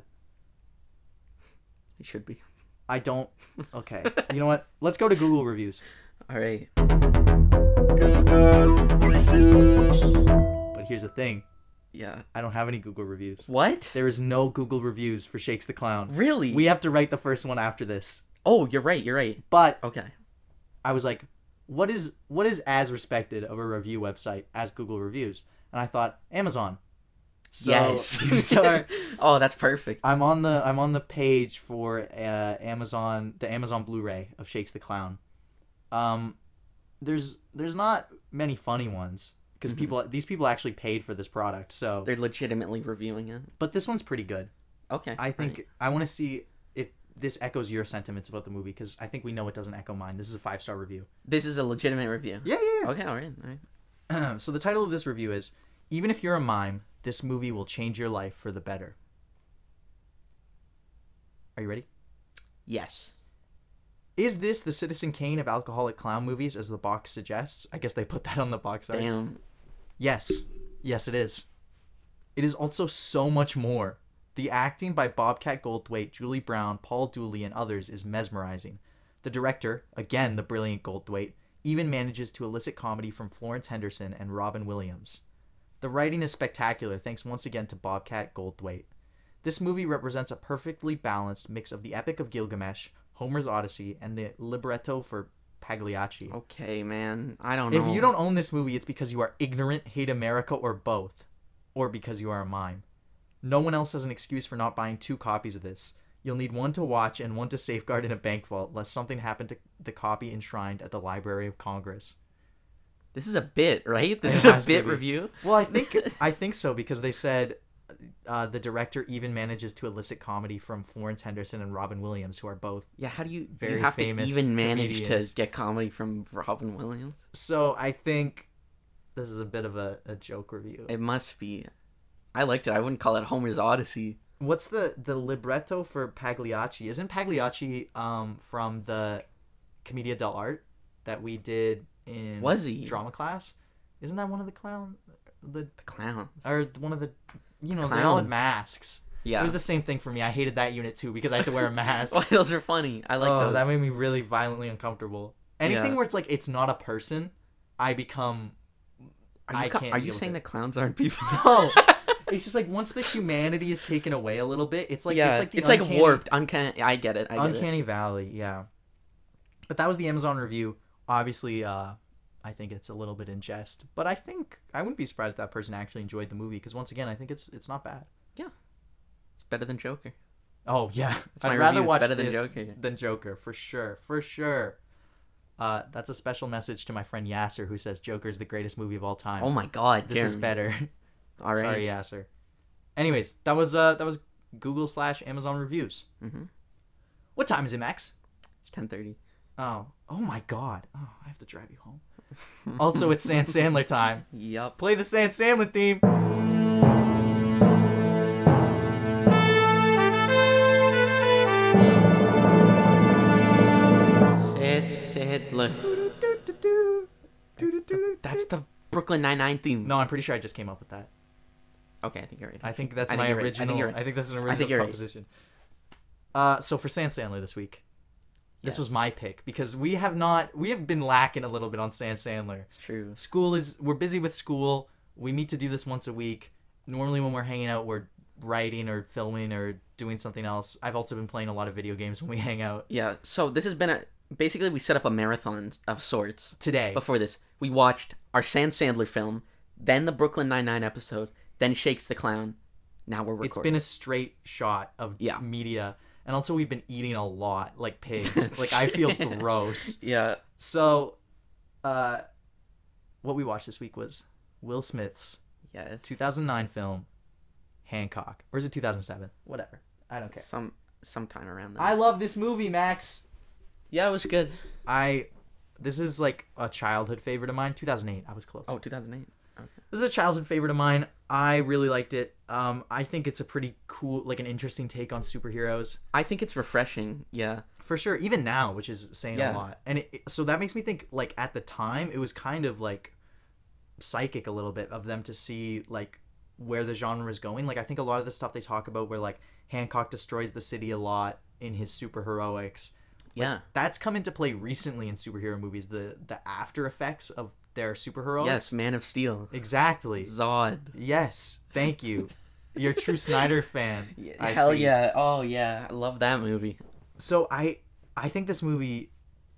It should be. I don't. Okay. You know what? Let's go to Google reviews. All right. But here's the thing. Yeah. I don't have any Google reviews. What? There is no Google reviews for Shakes the Clown. Really? We have to write the first one after this. Oh, you're right. You're right. But Okay. I was like, what is what is as respected of a review website as Google reviews? And I thought Amazon. So, yes. so Oh, that's perfect. I'm on the I'm on the page for uh, Amazon the Amazon Blu-ray of Shakes the Clown. Um, there's there's not many funny ones because Mm-hmm. people these people actually paid for this product. So, They're legitimately reviewing it. but this one's pretty good. Okay. I think right. I want to see if this echoes your sentiments about the movie because I think we know it doesn't echo mine. This is a five star review. This is a legitimate review. Yeah, yeah, yeah. Okay. All right. All right. So the title of this review is Even If You're a Mime, This Movie Will Change Your Life for the Better. Are you ready? Yes. Is this the Citizen Kane of alcoholic clown movies, as the box suggests? I guess they put that on the box art. Damn. Yes. Yes, it is. It is also so much more. The acting by Bobcat Goldthwait, Julie Brown, Paul Dooley, and others is mesmerizing. The director, again the brilliant Goldthwait, even manages to elicit comedy from Florence Henderson and Robin Williams. The writing is spectacular thanks once again to Bobcat Goldthwait. This movie represents a perfectly balanced mix of the Epic of Gilgamesh, Homer's Odyssey, and the libretto for Pagliacci. Okay, man. I don't know. If you don't own this movie, it's because you are ignorant, hate America, or both. Or because you are a mime. No one else has an excuse for not buying two copies of this. You'll need one to watch and one to safeguard in a bank vault, lest something happen to the copy enshrined at the Library of Congress. This is a bit, right? This It is a has to bit be. review. Well, I think I think so because they said uh, the director even manages to elicit comedy from Florence Henderson and Robin Williams, who are both. Yeah, how do you Very you have famous to even manage comedians. to get comedy from Robin Williams? So I think this is a bit of a, a joke review. It must be. I liked it. I wouldn't call it Homer's Odyssey. What's the the libretto for Pagliacci? Isn't Pagliacci um from the Commedia dell'arte that we did in Was he? drama class? Isn't that one of the clown the The clowns. or one of the you know they all had Clowns. masks? Yeah. It was the same thing for me. I hated that unit too because I had to wear a mask. Why those are funny. I like oh, those. that made me really violently uncomfortable. Anything Yeah. where it's like it's not a person, I become. Are you, I co- can't. are deal you with saying it. that clowns aren't people? No. It's just like once the humanity is taken away a little bit, it's like yeah, it's like the uncanny, warped. Uncanny. I get it. I get uncanny valley. Yeah. But that was the Amazon review. Obviously, uh, I think it's a little bit in jest, but I think I wouldn't be surprised if that person actually enjoyed the movie because once again, I think it's it's not bad. it. Yeah, it's better than Joker. Oh yeah, my I'd rather review. It's watch better than this Joker. than Joker for sure, for sure. Uh, that's a special message to my friend Yasser who says Joker is the greatest movie of all time. Oh my God, this is Jeremy. better. All right. Sorry, Yasser. Anyways, that was uh that was Google slash Amazon reviews. Mm-hmm. What time is it, Max? It's ten thirty. Oh, oh my God! Oh, I have to drive you home. Also, it's San Sandler time. Yup. Play the San Sandler theme. Sid Sandler. That's the Brooklyn Nine-Nine theme. No, I'm pretty sure I just came up with that. Okay, I think you're right. I think that's I think my you're right. I original. think you're right. I think that's an I original think you're right. proposition. Uh, so for San Sandler this week, this was Yes. my pick because we have not we have been lacking a little bit on San Sandler. It's true. School is we're busy with school. We meet to do this once a week. Normally when we're hanging out, we're writing or filming or doing something else. I've also been playing a lot of video games when we hang out. Yeah, so this has been a... Basically, we set up a marathon of sorts. Today, Before this, we watched our San Sandler film, then the Brooklyn Nine-Nine episode, then Shakes the Clown. Now we're recording. it's been a straight shot of Yeah. media, and also we've been eating a lot like pigs. Like I feel gross. Yeah. So, uh, what we watched this week was Will Smith's Yes. two thousand nine film, Hancock. Or is it two thousand seven? Whatever. I don't care. Some sometime around there. I love this movie, Max. Yeah, it was good. I, this is like a childhood favorite of mine. two thousand eight. I was close. Oh, two thousand eight. Okay. This is a childhood favorite of mine. I really liked it. Um, I think it's a pretty cool, like an interesting take on superheroes. I think it's refreshing. Yeah. For sure, even now, which is saying Yeah. a lot. And it, so that makes me think, like, at the time, it was kind of, like, psychic a little bit of them to see, like, where the genre is going. Like, I think a lot of the stuff they talk about where, like, Hancock destroys the city a lot in his superheroics. Yeah. That's come into play recently in superhero movies, the, the after effects of their superheroics. Yes, Man of Steel. Exactly. Zod. Yes, thank you. You're a true Snyder fan. I Hell see. yeah. Oh, yeah. I love that movie. So I I think this movie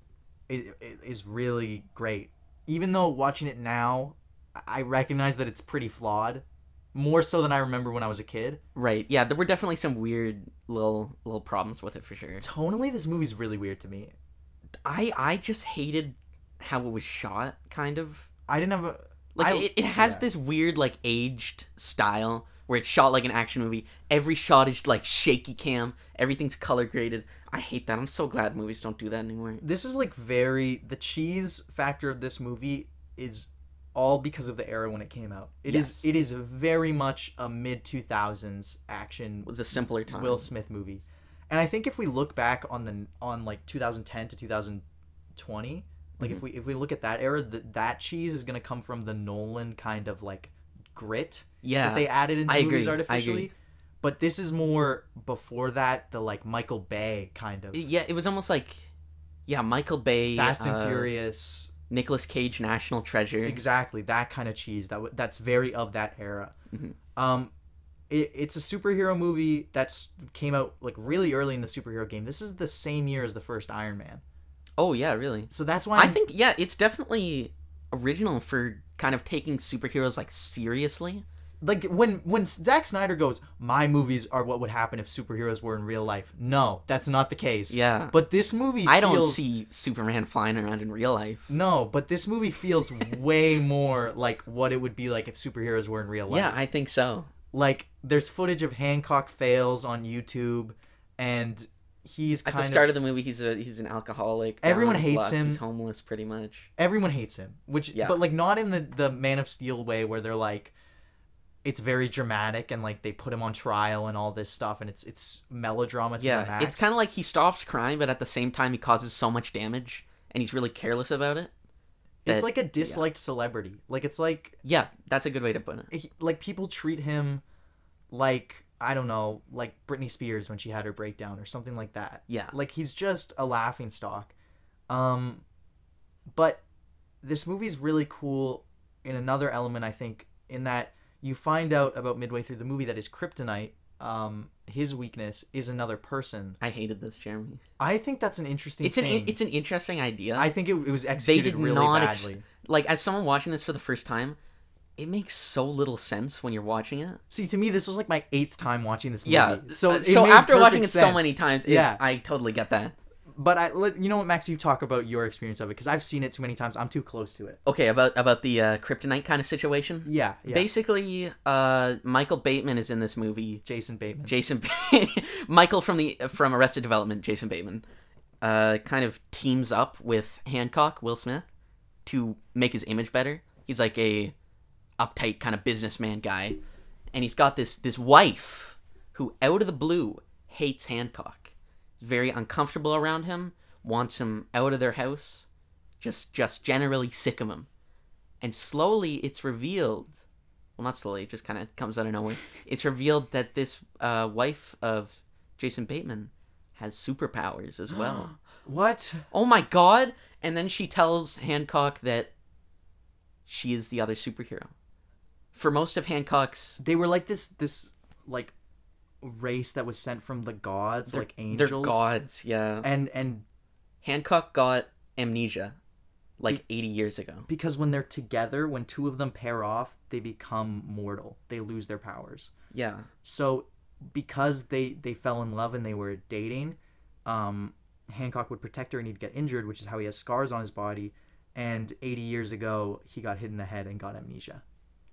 is, is really great. Even though watching it now, I recognize that it's pretty flawed. More so than I remember when I was a kid. Right. Yeah, there were definitely some weird little little problems with it for sure. Tonally, this movie's really weird to me. I I just hated how it was shot, kind of. I didn't have a... Like, I- it, it has yeah. this weird, like, aged style where it's shot like an action movie. Every shot is, like, shaky cam. Everything's color graded. I hate that. I'm so glad movies don't do that anymore. This is like very... The cheese factor of this movie is all because of the era when it came out. It is Yes. It is very much a mid two thousands action It was a simpler time. Will Smith movie. And I think if we look back on the on like two thousand ten to two thousand twenty, like Mm-hmm. if we if we look at that era, that that cheese is going to come from the Nolan kind of like grit Yeah. that they added into I movies agree, I artificially. agree. But this is more before that, the like Michael Bay kind of Yeah, it was almost like, yeah, Michael Bay, Fast and uh, Furious. Nicolas Cage, National Treasure. Exactly, that kind of cheese. That w- that's very of that era. Mhm. Um, it, it's a superhero movie that's came out like really early in the superhero game. This is the same year as the first Iron Man, Oh, yeah, really. so that's why I I'm- think, yeah, it's definitely original for kind of taking superheroes, like, seriously. like when when Zack Snyder goes, my movies are what would happen if superheroes were in real life. No, that's not the case. Yeah. But this movie, I don't feels, see Superman flying around in real life. No, but this movie feels way more like what it would be like if superheroes were in real life. Yeah, I think so. Like there's footage of Hancock fails on YouTube, and he's At kind the of start of the movie, he's a he's an alcoholic. down Everyone on his hates luck. him. He's homeless, pretty much. everyone hates him, which Yeah. but like not in the the Man of Steel way where they're like it's very dramatic and like they put him on trial and all this stuff and it's it's melodrama to the Yeah, max. it's kind of like he stops crime, but at the same time, he causes so much damage, and he's really careless about it. it's that- like a disliked celebrity. Like it's like Yeah, that's a good way to put it. he- like people treat him like I don't know, like Britney Spears when she had her breakdown or something like that. Yeah. Like he's just a laughing stock. Um but this movie is really cool in another element, I think, in that you find out about midway through the movie that his kryptonite, um, his weakness, is another person. I hated this, Jeremy. I think that's an interesting It's thing. an it's an interesting idea. I think it, it was they executed did really not ex- badly. like as someone watching this for the first time, it makes so little sense when you're watching it. See, to me, this was like my eighth time watching this movie. Yeah. So, uh, it so made after perfect watching it so sense. many times, it, yeah. I totally get that. But I, let- you know what, Max? You talk about your experience of it because I've seen it too many times. I'm too close to it. Okay, about about the uh, kryptonite kind of situation. Yeah. yeah. Basically, uh, Michael Bateman is in this movie. Jason Bateman. Jason, Michael from the from Arrested Development, Jason Bateman, uh, kind of teams up with Hancock, Will Smith, to make his image better. He's like a uptight kind of businessman guy, and he's got this this wife who, out of the blue, hates Hancock. Is very uncomfortable around him, wants him out of their house, just just generally sick of him. And slowly, it's revealed. Well, not slowly, it just kind of comes out of nowhere. It's revealed that this uh, wife of Jason Bateman has superpowers as well. What? Oh my god! And then she tells Hancock that she is the other superhero. For most of Hancock's... They were like this, this like race that was sent from the gods, like angels. They're gods, yeah. And and Hancock got amnesia like eighty years ago. because when they're together, when two of them pair off, they become mortal. They lose their powers. Yeah. So because they they fell in love and they were dating, um, Hancock would protect her and he'd get injured, which is how he has scars on his body. And eighty years ago, he got hit in the head and got amnesia.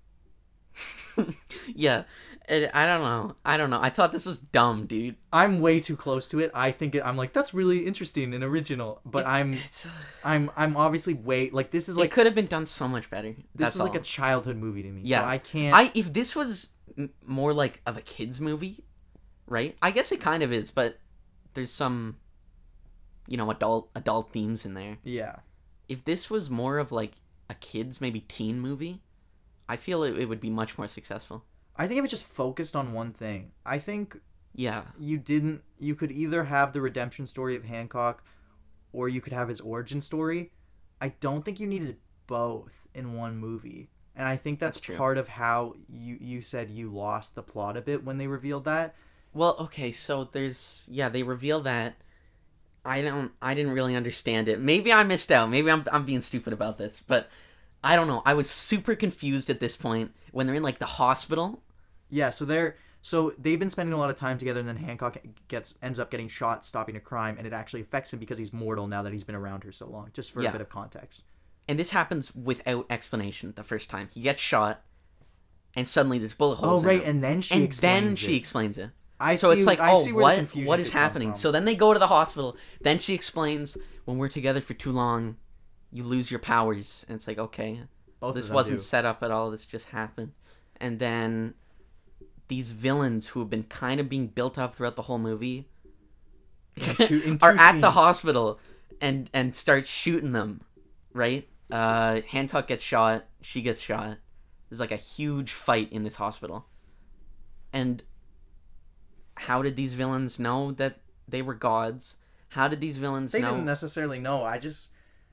Yeah. It, I don't know. I don't know. I thought this was dumb, dude. I'm way too close to it. I think it, I'm like, that's really interesting and original. But It's- I'm it's- I'm I'm obviously way like this is like it could have been done so much better. this That's was like all. a childhood movie to me. Yeah. So I can't. I if this was m- more like of a kids movie, right? I guess it kind of is, but there's some, you know, adult adult themes in there. yeah. If this was more of like a kids, maybe teen movie, I feel it, it would be much more successful. I think if it just focused on one thing, I think Yeah. you didn't. You could either have the redemption story of Hancock, or you could have his origin story. I don't think you needed both in one movie, and I think that's, That's true. part of how you you said you lost the plot a bit when they revealed that. Well, okay, so there's yeah, they reveal that. I don't I didn't really understand it. Maybe I missed out. Maybe I'm I'm being stupid about this, but I don't know. I was super confused at this point when they're in like the hospital. Yeah, so they're so they've been spending a lot of time together, and then Hancock gets ends up getting shot stopping a crime, and it actually affects him because he's mortal now that he's been around her so long. Just for Yeah. a bit of context. And this happens without explanation the first time. He gets shot and suddenly there's bullet Oh holes in right, him. and then she and explains then it. she explains it. I So see, it's like, I oh, see where the what confusion what is could come happening? from. So then they go to the hospital. Then she explains, when we're together for too long, you lose your powers. And it's like, okay, Both of this them wasn't do. set up at all. This just happened. And then these villains who have been kind of being built up throughout the whole movie In two- in are two at the scenes. hospital and and start shooting them, right? Uh, Hancock gets shot. She gets shot. There's like a huge fight in this hospital. And how did these villains know that they were gods? How did these villains They know? didn't necessarily know. I just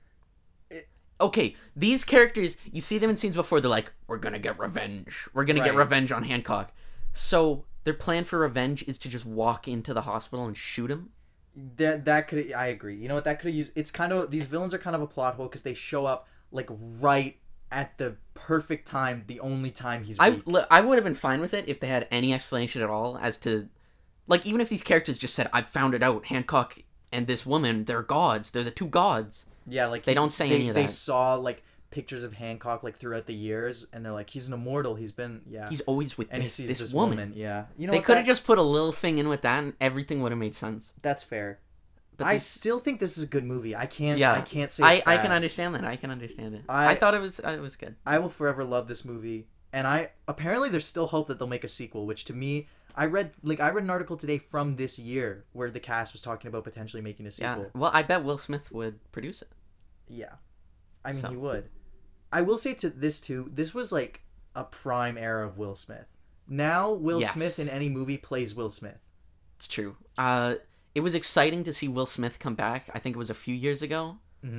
Okay, these characters, you see them in scenes before, they're like, we're gonna get revenge. We're gonna get Right. revenge on Hancock. So their plan for revenge is to just walk into the hospital and shoot him? that that could I agree. You know what that could have used. It's kind of these villains are kind of a plot hole because they show up like right at the perfect time, the only time he's I, weak. look, I would have been fine with it if they had any explanation at all as to, like, even if these characters just said, I found it out, Hancock and this woman, they're gods, they're the two gods. Yeah, like They he- don't say they, any of They that. saw like pictures of Hancock like throughout the years, and they're like, he's an immortal. He's been yeah. He's always with and he this, sees this, this woman. Yeah, you know They what, could have that- just put a little thing in with that and everything would have made sense. That's fair. But I this- still think this is a good movie. I can't. Yeah, I can't say. I, It's I bad. can understand that. I can understand it. I- I, thought it was uh, it was good. I will forever love this movie, and I apparently there's still hope that they'll make a sequel. Which to me, I read like I read an article today from this year where the cast was talking about potentially making a Yeah. sequel. Well, I bet Will Smith would produce it. Yeah, I mean So. he would. I will say to this too. This was like a prime era of Will Smith. Now Will Yes. Smith in any movie plays Will Smith. It's true. Uh, it was exciting to see Will Smith come back. I think it was a few years ago. Mm-hmm.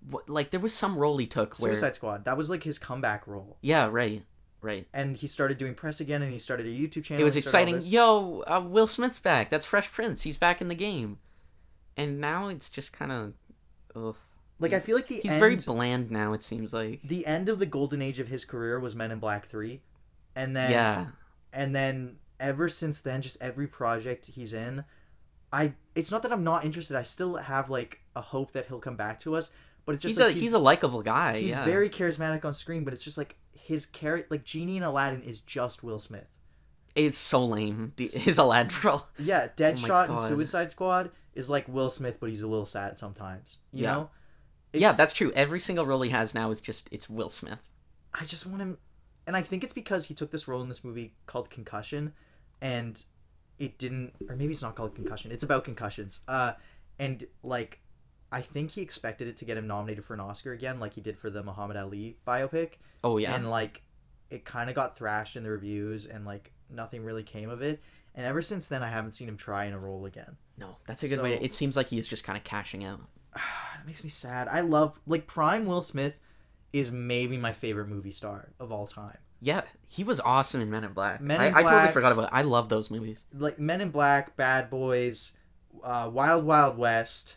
what, like there was some role he took where Suicide Squad. That was like his comeback role. yeah, right, right. And he started doing press again, and he started a YouTube channel. It was and started all exciting. this. Yo, uh, Will Smith's back. That's Fresh Prince. He's back in the game. And now it's just kind of, ugh. Like I feel like the He's end, very bland now. It seems like. the end of the golden age of his career was Men in Black three, and then Yeah. and then ever since then, just every project he's in, I it's not that I'm not interested. I still have like a hope that he'll come back to us, but it's just He's like a he's, a likable guy. he's yeah. very charismatic on screen, but it's just like his character, like Genie in Aladdin, is just Will Smith. It's so lame. The, his Aladdin role. Yeah, Deadshot and God. Suicide Squad is like Will Smith, but he's a little sad sometimes. You Yeah. know? Yeah, It's- that's true. Every single role he has now is just it's Will Smith. I just want him, and I think it's because he took this role in this movie called Concussion, and it didn't, or maybe it's not called Concussion. It's about concussions. Uh, and like, I think he expected it to get him nominated for an Oscar again, like he did for the Muhammad Ali biopic. Oh yeah. And like, it kind of got thrashed in the reviews, and like nothing really came of it. And ever since then, I haven't seen him try in a role again. No, that's a good So- way. It seems like he is just kind of cashing out. That makes me sad. I love like prime Will Smith is maybe my favorite movie star of all time. Yeah, he was awesome in Men in Black. Men I, in I totally Black- forgot about. I love those movies. Like Men in Black, Bad Boys, uh, Wild Wild West.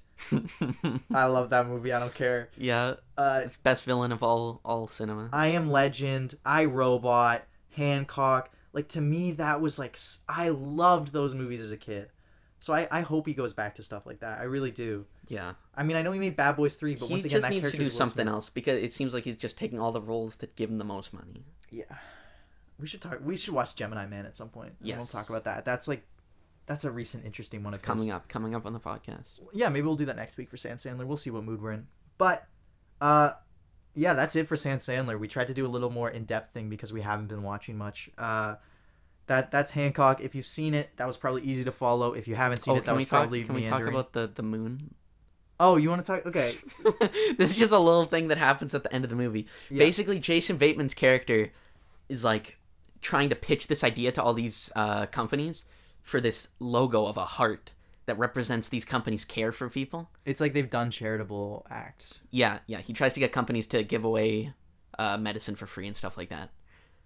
I love that movie. I don't care. Yeah, Uh, it's best villain of all all cinema. I Am Legend, I, Robot, Hancock. Like to me, that was like s- I loved those movies as a kid. So I, I hope he goes back to stuff like that. I really do. Yeah, I mean, I know he made Bad Boys three, but he once again, just that needs to character do something else because it seems like he's just taking all the roles that give him the most money. Yeah, we should talk. We should watch Gemini Man at some point. and Yes. we'll talk about that. That's like, that's a recent interesting one. Of his. Coming up, coming up on the podcast. Yeah, maybe we'll do that next week for Sam Sandler. We'll see what mood we're in. But, uh, yeah, that's it for Sam Sandler. We tried to do a little more in-depth thing because we haven't been watching much. Uh, that that's Hancock. If you've seen it, that was probably easy to follow. If you haven't seen Oh, it, that can was we talk? probably Can we talk meandering. about the the moon? Oh, you want to talk? Okay. This is just a little thing that happens at the end of the movie. Yeah. Basically, Jason Bateman's character is like trying to pitch this idea to all these uh, companies for this logo of a heart that represents these companies' care for people. It's like they've done charitable acts. Yeah, yeah. He tries to get companies to give away uh, medicine for free and stuff like that.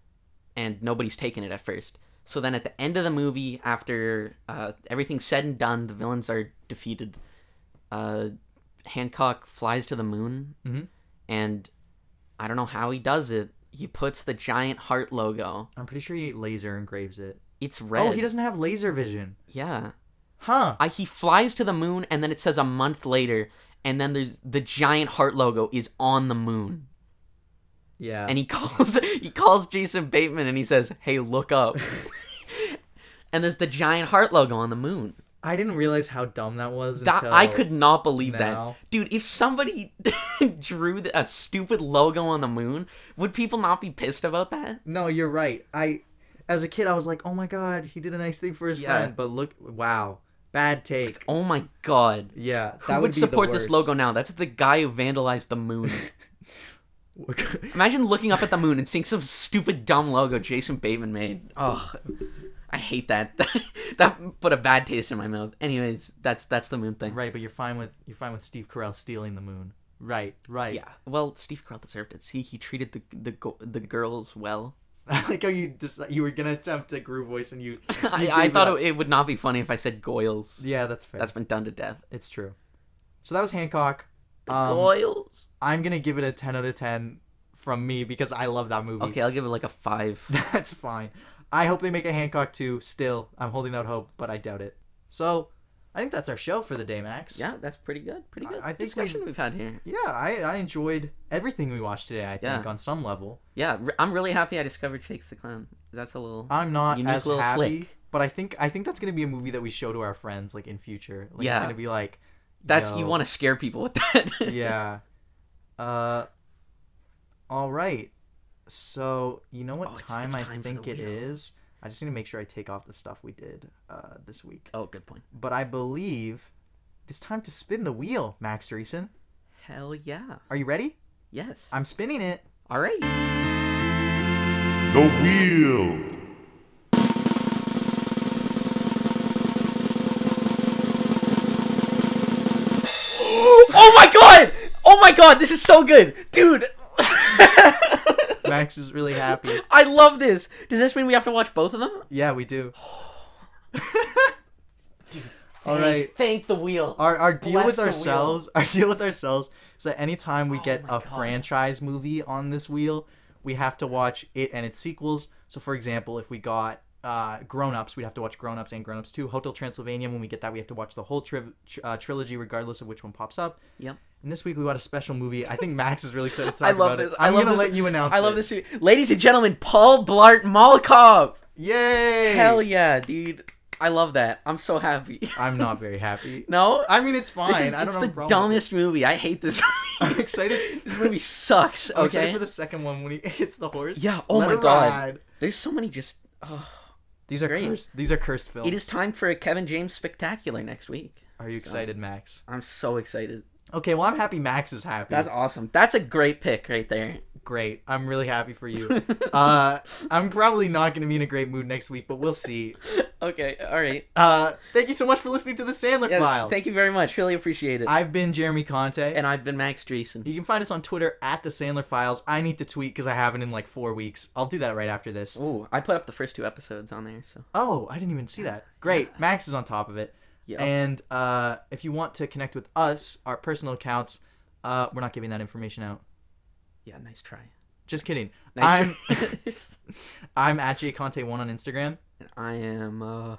And nobody's taken it at first. So then at the end of the movie, after uh, everything's said and done, the villains are defeated. Uh, Hancock flies to the moon, Mhm. and I don't know how he does it. He puts the giant heart logo. I'm pretty sure he laser engraves it. It's red. Oh, he doesn't have laser vision. Yeah. Huh. I, he flies to the moon, and then it says a month later, and then there's the giant heart logo is on the moon. Yeah. And he calls he calls Jason Bateman and he says, "Hey, look up." And there's the giant heart logo on the moon. I didn't realize how dumb that was. That, until I could not believe now. that. Dude, if somebody drew a stupid logo on the moon, would people not be pissed about that? No, you're right. I, as a kid, I was like, oh my god, he did a nice thing for his Yeah. friend. But look, wow, bad take. Oh my god. Yeah, Who that would would be support the this worst. logo now? That's the guy who vandalized the moon. Imagine looking up at the moon and seeing some stupid dumb logo Jason Bateman made. Oh, I hate that. That put a bad taste in my mouth. Anyways, that's that's the moon thing. Right, but you're fine with you're fine with Steve Carell stealing the moon. Right, right. Yeah. Well, Steve Carell deserved it. See, he treated the the go- the girls well. I like how you just you were gonna attempt a groove voice and you. you I, I gave thought up. it, it would not be funny if I said Goyles. Yeah, that's fair. That's been done to death. It's true. So that was Hancock. The Um, Goyles. I'm gonna give it a ten out of ten from me because I love that movie. Okay, I'll give it like a five. That's fine. I hope they make a Hancock two. Still, I'm holding out hope, but I doubt it. So, I think that's our show for the day, Max. Yeah, that's pretty good. Pretty good I- I think discussion we've- we've had here. Yeah, I, I enjoyed everything we watched today, I think, Yeah. on some level. Yeah, re- I'm really happy I discovered Shakes the Clown. That's a little. I'm not Unique as little happy, flick. but I think I think that's going to be a movie that we show to our friends, like, in future. Like, Yeah. It's going to be like... That's yo, you want to scare people with that. Yeah. Uh... All right. So, you know what Oh, it's- time it's I time for think the it wheel. is? I just need to make sure I take off the stuff we did uh, this week. Oh, good point. But I believe it's time to spin the wheel, Max Dreesen. Hell yeah. Are you ready? Yes. I'm spinning it. All right. The wheel. Oh my god! Oh my god, this is so good, dude. Max is really happy. I love this. Does this mean we have to watch both of them? Yeah, we do. All Thank- right. Thank the wheel. Our our deal Bless with the wheel. ourselves, our deal with ourselves is that anytime we Oh get my a God. franchise movie on this wheel, we have to watch it and its sequels. So, for example, if we got uh, Grown Ups, we'd have to watch Grown Ups and Grown Ups two. Hotel Transylvania, when we get that, we have to watch the whole tri- tr- uh, trilogy, regardless of which one pops up. Yep. And this week we got a special movie. I think Max is really excited to talk I love about this. it. I I'm love gonna this. let you announce I love it. this. Ladies and gentlemen, Paul Blart Mall Yay! Hell yeah, dude. I love that. I'm so happy. I'm not very happy. No? I mean, it's fine. This is I don't it's have the a problem with dumbest movie. I hate this it. movie. I'm excited. This movie sucks, I'm excited okay? for the second one when he hits the horse. Yeah, oh Let my it god. ride. There's so many just... Oh. These are Great. cursed. These are cursed films. It is time for a Kevin James Spectacular next week. Are you So, excited, Max? I'm so excited. Okay, well, I'm happy Max is happy. That's awesome. That's a great pick right there. Great. I'm really happy for you. uh, I'm probably not going to be in a great mood next week, but we'll see. Okay, all right. Uh, thank you so much for listening to the Sandler Yes, Files. thank you very much. Really appreciate it. I've been Jeremy Conte. And I've been Max Dreesen. You can find us on Twitter at the Sandler Files. I need to tweet because I haven't in like four weeks. I'll do that right after this. Ooh, I put up the first two episodes on there, so. Oh, I didn't even see that. Great. Max is on top of it. Yep. And uh, if you want to connect with us, our personal accounts, uh, we're not giving that information out. Yeah, nice try. Just kidding. Nice I'm try. I'm at J Conte one on Instagram. I am, uh,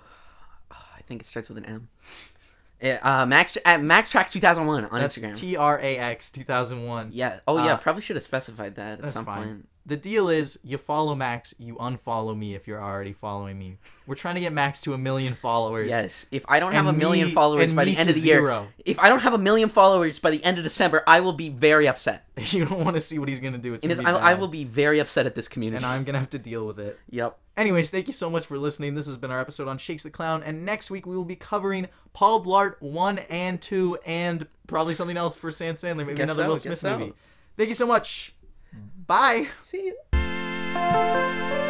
I think it starts with an M. Yeah, Uh, Max at Max Tracks two thousand one on That's Instagram. T R A X two thousand one. Yeah. Oh yeah. Uh, Probably should have specified that at That's some fine. point. The deal is you follow Max, you unfollow me if you're already following me. We're trying to get Max to a million followers. Yes. If I don't have a And million me- followers and by me the end to of the year, zero. if I don't have a million followers by the end of December, I will be very upset. You don't want to see what he's going to do. It's And gonna it's, be I, I bad. will be very upset at this community. And I'm going to have to deal with it. Yep. Anyways, thank you so much for listening. This has been our episode on Shakes the Clown. And next week we will be covering Paul Blart one and two and probably something else for Sam Sandler. Maybe Guess another so, Will guess Smith so. movie. Thank you so much. Bye. See you.